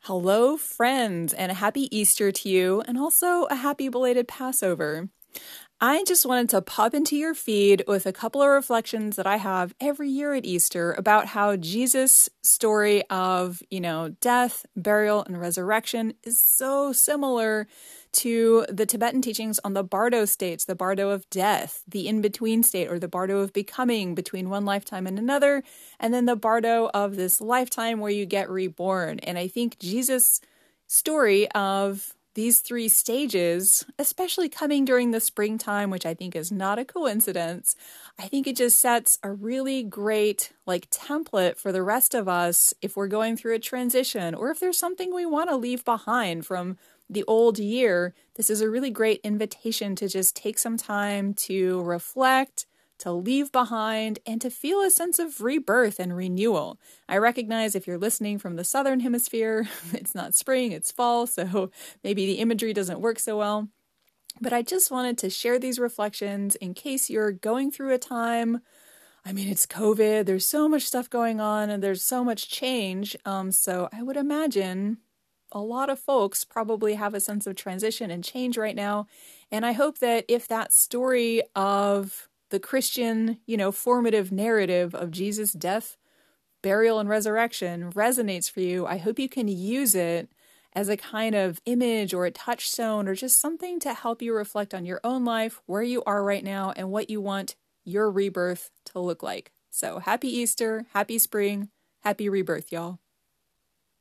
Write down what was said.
Hello, friends, and a happy Easter to you, and also a happy belated Passover. I just wanted to pop into your feed with a couple of reflections that I have every year at Easter about how Jesus' story of, death, burial, and resurrection is so similar to the Tibetan teachings on the Bardo states, the Bardo of death, the in-between state, or the Bardo of becoming between one lifetime and another, and then the Bardo of this lifetime where you get reborn. And I think Jesus' story of these three stages, especially coming during the springtime, which I think is not a coincidence, I think it just sets a really great template for the rest of us if we're going through a transition or if there's something we want to leave behind from the old year. This is a really great invitation to just take some time to reflect, to leave behind, and to feel a sense of rebirth and renewal. I recognize if you're listening from the southern hemisphere, it's not spring, it's fall, so maybe the imagery doesn't work so well. But I just wanted to share these reflections in case you're going through a time. It's COVID, there's so much stuff going on, and there's so much change, so I would imagine a lot of folks probably have a sense of transition and change right now, and I hope that if that story of the Christian, formative narrative of Jesus' death, burial, and resurrection resonates for you, I hope you can use it as a kind of image or a touchstone or just something to help you reflect on your own life, where you are right now, and what you want your rebirth to look like. So happy Easter, happy spring, happy rebirth, y'all.